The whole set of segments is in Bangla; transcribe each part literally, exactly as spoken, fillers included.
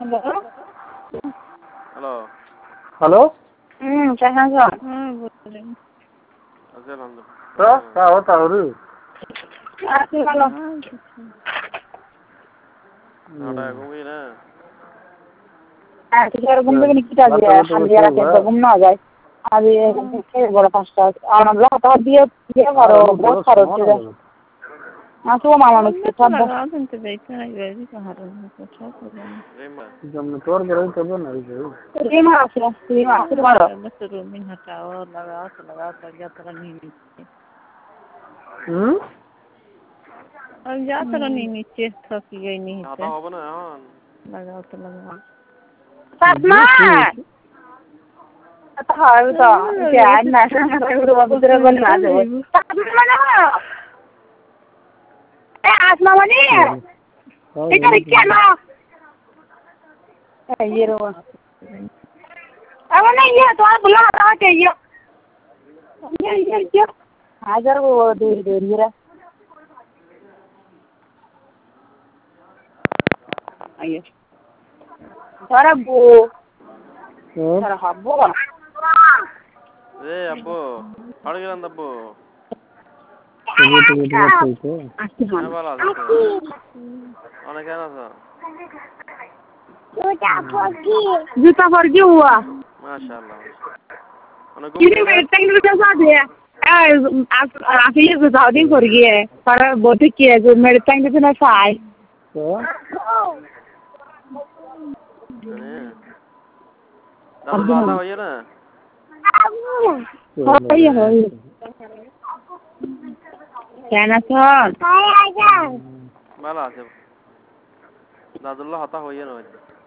হ্যালো হ্যালো हेलो হুম কেমন আছো? हाँ बोल আচ্ছা নন্দ तो क्या होता है रे আছি ভালো। हाँ कुछ নটা ঘুমিয়ে না হ্যাঁ ঠিক আছে ঘুম থেকে নিতে যাবে হালদি রাখে তো ঘুম না যায় আজ এই বড় পাঁচটা আর আমরা তো দিয়ে দিয়ে করো বহুত করো তো আসো মামা নিতে সব लगा दिन तो बैठा है वैसे कहाँ रहना कुछ और রেমা जब मैं तोड़ के रही तब ना रही রিমা আছে রিমা আছে মারো बस रूम में हटाओ लगाओ तो लगाओ तो जा तरह नहीं नीचे हम्म और जा तरह नहीं नीचे थक गई नहीं হাতা হবে না এখন लगाओ तो लगाओ সাতমা তো হয় তো যে আজ না শুরু বাবুদের বলে না যাবো সাতমা না এ আসমা মানে এটা কেন এই ये रो अब नहीं ये तो बुला रहा है ये ये ये ये हाजार वो दूर दूर ये आइए सारा बो सारा हब्बो রে আব্বু পাড়ে গেলাম আব্বু तबीयत तबीयत बहुत ठीक है आस्ते हाँ হ্যাঁ ভালো আছি তো অনেক কেন আছো जूता पर क्यों हुआ মাশাআল্লাহ অনেক किसी मेरे टैंक में कैसा है आप आप ये गुजार दिन कर गए पर बहुत किया जो मेरे टैंक में ना साई तो দাদু লাতা হইয়ে না होई होई क्या सर ভালো আছে দাদুল্লাহ হাতা হইয়ে না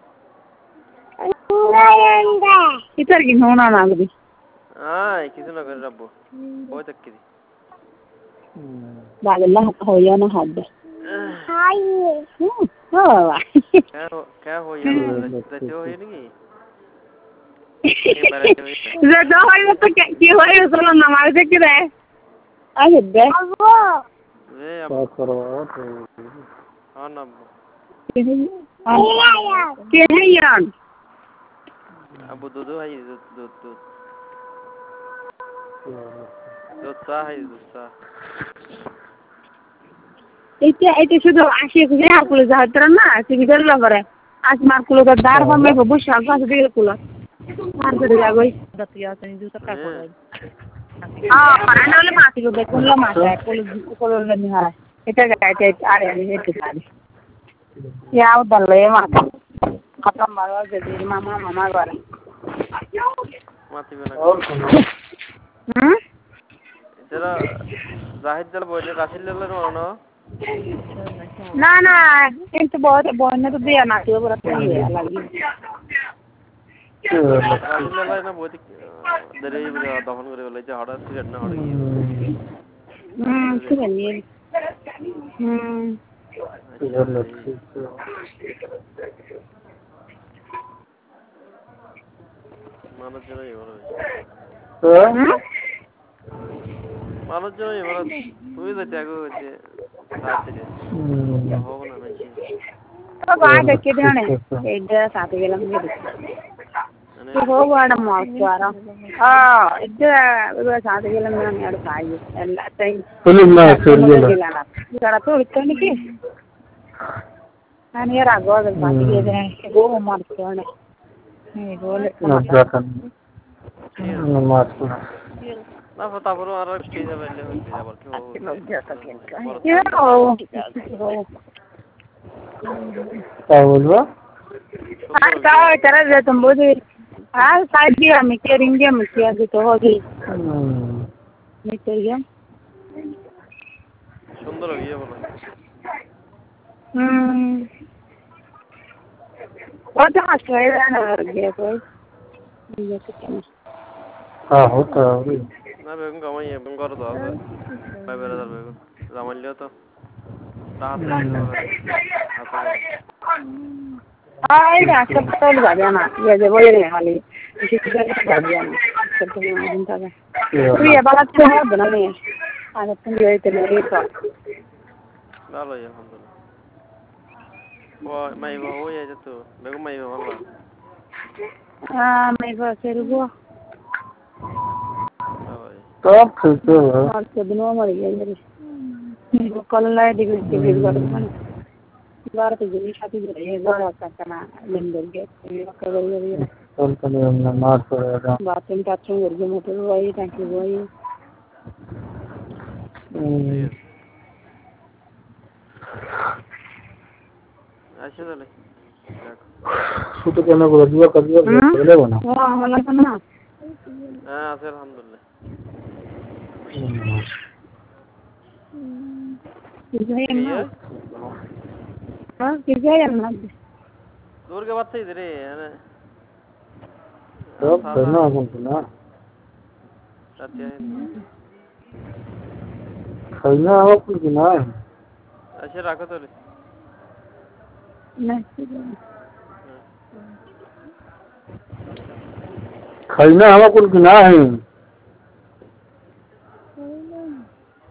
इधर की होना ना कभी আয় কিছু না করে রাখবো ওই তো কি दादुल्ला होया ना हाथ दे हाय हो क्या क्या হইয়ে না যাচ্ছে হইয়ে নাকি যে তো হয় তো কি হয় চলো না মার দেখি রে আরে দে রে আব্বু करो হ্যাঁ না কে হে ইয়ান আব্বু দুধ হাই দুধ দুধ দুধ দুধ চা হাই দুধ চা এইটা এইটা শুধু আসি যে আকুল যাত্র না তুমি গেল করে আজ মার কুলো দার বামে বসে আগা দিকে কুলো মার করে যাগই दतिया से दूसरा का को আ পারান্ডা হলে মাটি লোবে কোনলা মাটা কোল কোল নি হারা এটা গাইতে আরে আমি হেতে পারি ইয়াও দলে মাটা খতম মারো যদি মামা মামা করে মাতিবে না হুম এরা জাহিদ দল বইলে রাসিল দল না না না কিন্তু বহুত বন্যা তো দিয়া না কেউ বড় ইয়ে লাগি রাসিল দল না বইতে দেরি দফন করে বলে যে হঠাৎ সিগারেট না হড়ে গিয়ে হুম ঠিক আছে হুম মানুষ জনই বড় হুম মানুষ জনই বড় তুই তো ত্যাগ হচ্ছে সাথে হবে না নাকি তো বাদ দেখে দেনে এইটা সাথে গেলাম গেছে তো ಹೋಗೋಣ ಮಾಸ್ತರ ಆ ಇದು ಇದು ಸಾಧಿಗೆಲ್ಲ ನಾನು ಎರಡು ಕಾಯಿ ಎಲ್ಲ ಟೈಮ್ ಫಿಲ್ಮ್ ನಾ ಸರಿಯಲ್ಲ ಜರ ತೋ ಇತ್ತನಿಗೆ ನಾನು ಯಾರ ಆಗೋದು ಸಾಧಿಗೆ ಇದೆ ಹೋಗೋ ಮಾಡ್ತೇನೆ ಹೇ ಗೋಲೆ ನಮಾಸ್ತೆ না তারপরে আর কি যাবে হচ্ছে আবার কি क्या बोलवा हाँ का तरह जे तुम बोली हाँ शायद भी हम करेंगे हम क्या भी तो होगी नहीं चाहिए সুন্দর হয়ে বলো हम्म वो तो आज कह रहा ना गया कोई ये तो क्या हाँ होता है না বেগুন কামাই বেগুন করো তো আছে পাই বেড়া যাবে বেগুন জামাইলেও তো রাত हाँ ये सब तो लगा देना ये जो वो ये वाली इसी तरह लगा देना सब तो मैं दिन तक तो ये बात तो है बना नहीं आज तुम ये तो नहीं तो ভালোই আলহামদুলিল্লাহ Wah, may ba ho ya jatuh. Bago may ba wala. Ah, may ba servo? Ay. सब ठीक है और कितनों मर गया मेरे वो कल लाए डिग्री के भी बार में बार तो जल्दी शादी हो रही है बार आता करना लंदन के ये कर रही है कल कल हमने मार पड़ेगा बात में टाचूं करके मोटर वाई टैंकी वाई Asyik dah le. सुतो करने को दिया कर दिया पहले बना वाह वाला करना Ah, alhamdulillah. किसे Iya. हां किसे ना दूर के बात सही दे रहे हैं सब करना है ना सत्य है खाना हो कुछ ना अच्छा रखो तो ले नहीं खाना हवा कुछ ना है